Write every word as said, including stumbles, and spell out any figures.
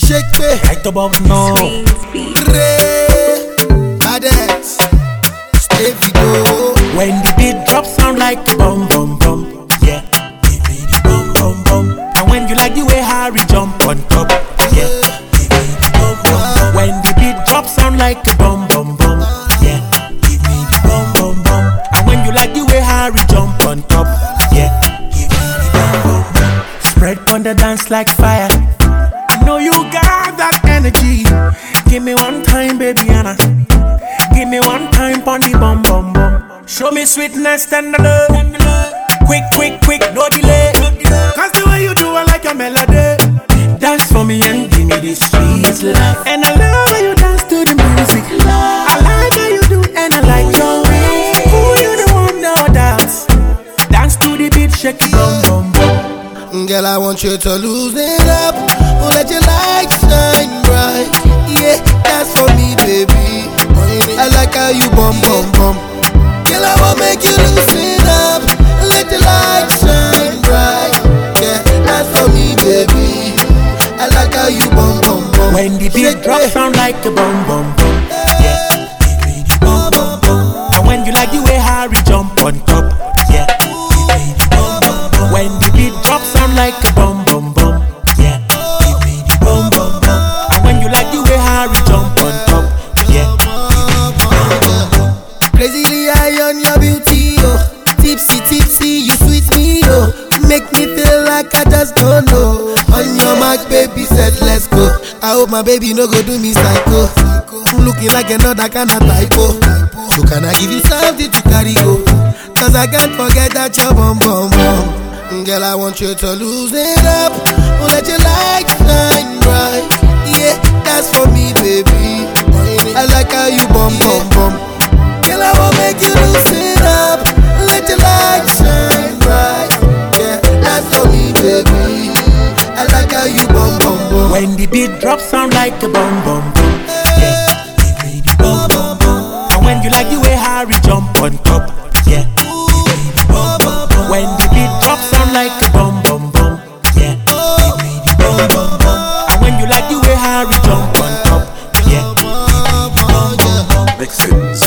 Shake me right about now. Badex, stay go. When the beat drops, sound like a bum bum bum. Yeah, give me the bum bum bum. And when you like the way Harry jump on top, yeah, give me the bum bum bum. When the beat drops, sound like a bum bum bum. Yeah, give me the bum bum bum. And when you like the way Harry jump on top, yeah, give me the bum bum bum. Spread on the dance like fire. I know you got that energy. Give me one time, baby Anna. Give me one time pon the bum bum bum. Show me sweetness and the love. Quick, quick, quick, no delay. Cause the way you do it like a melody. Dance for me and give me this sweet love. And I love how you dance to the music. I like how you do and I like your way. Who you the one no dance? Dance to the beat, shake it bum bum bum. Girl, I want you to lose it up. Oh, let your light shine bright. Yeah, that's for me, baby. I like how you bum bum bum. Girl, I wanna make you loosen up. Let the light shine bright. Yeah, that's for me, baby. I like how you bum bum bum. When the beat drops, sound like a bum bum bum. Yeah, give me the bum bum bum. And when you like the way Harry jump on top, yeah, give me the bum bum bum. When the beat drops, sound like a bum bum bum. Yeah, give me the bum bum bum. And when you like the way Harry jump on top, yeah. Crazily high on your beauty, oh. Tipsy, tipsy, you sweet me, oh. Make me feel like I just don't know. On your mark, baby, said let's go. I hope my baby no go do me psycho. I'm looking like another kind of typo. So can I give you something to carry go? Cause I can't forget that you're bum bum bum. Girl, I want you to lose it up. Oh, let your light shine bright. Yeah, that's for me, baby. I like how you bum bum bum. Girl, I wanna make you loosen up. Let your light shine bright. Yeah, that's for me, baby. I like how you bum bum bum. When the beat drops, sound like a bum bum bum. Yeah, give me the bum bum bum. And when you like the way Harry jump on top, yeah, give me the bum bum bum. When the beat drops, sound like a bum bum bum. Yeah, give me the bum bum bum. And when you like the way Harry jump on top, yeah, give me the bum bum bum. Mixins.